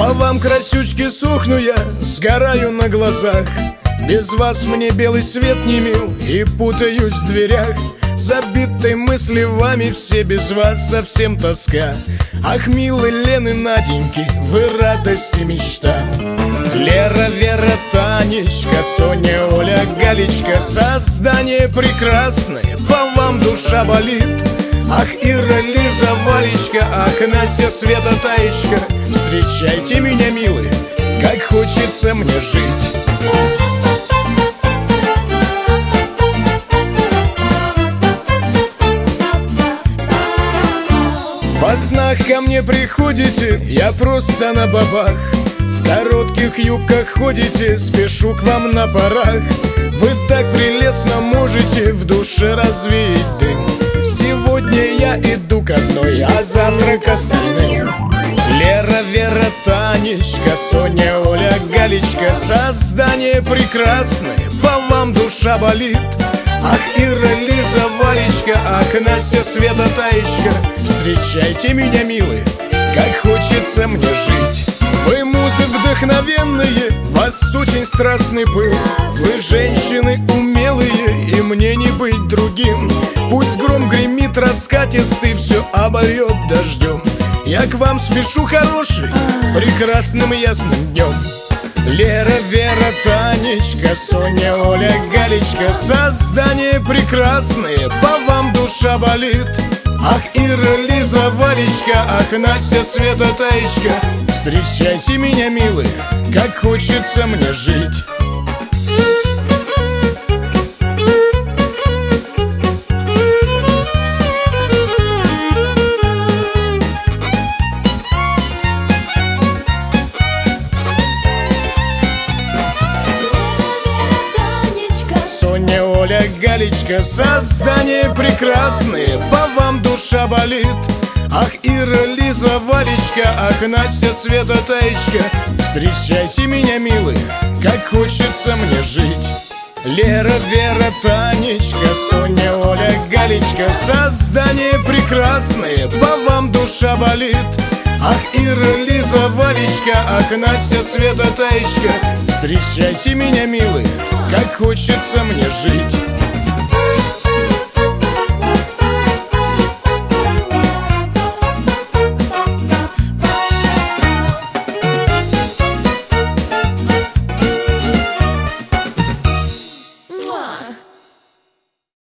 По вам, красючки, сохну я, сгораю на глазах. Без вас мне белый свет не мил, и путаюсь в дверях. Забитой мысли вами все, без вас совсем тоска. Ах, милые Лены, Наденьки, вы радость и мечта. Лера, Вера, Танечка, Соня, Оля, Галечка, создание прекрасное, по вам душа болит. Ах, Ира, Лиза, Валечка, ах, Настя, Света, Таечка, встречайте меня, милые, как хочется мне жить. Во снах ко мне приходите, я просто на бабах. В коротких юбках ходите, спешу к вам на парах. Вы так прелестно можете в душе развеять дым. Сегодня я иду к одной, а завтра к остальным. Лера, Вера, Танечка, Соня, Оля, Галечка, создание прекрасное, по вам душа болит. Ах, Ира, Лиза, Валечка, ах, Настя, Света, Таечка, встречайте меня, милые, как хочется мне жить. Вы музы вдохновенные, вас очень страстный пыл. Вы женщины умелые, и мне не быть другим. Пусть гром гремит раскатистый, все обольет дождем. Я к вам спешу хороший, прекрасным ясным днем. Лера, Вера, Танечка, Соня, Оля, Галечка, создание прекрасное, по вам душа болит. Ах, Ира, Лиза, Валечка, ах, Настя, Света, Таечка, встречайте меня, милые, как хочется мне жить. Соня, Оля, Галечка, создание прекрасное, по вам душа болит. Ах, Ира, Лиза, Валечка, ах, Настя, Света, Таечка, встречайте меня, милые, как хочется мне жить. Лера, Вера, Танечка, Соня, Оля, Галечка, создание прекрасное, по вам душа болит. Ах, Ира, Лиза, Валечка, ах, Настя, Света, Таечка, встречайте меня, милые, как хочется мне жить.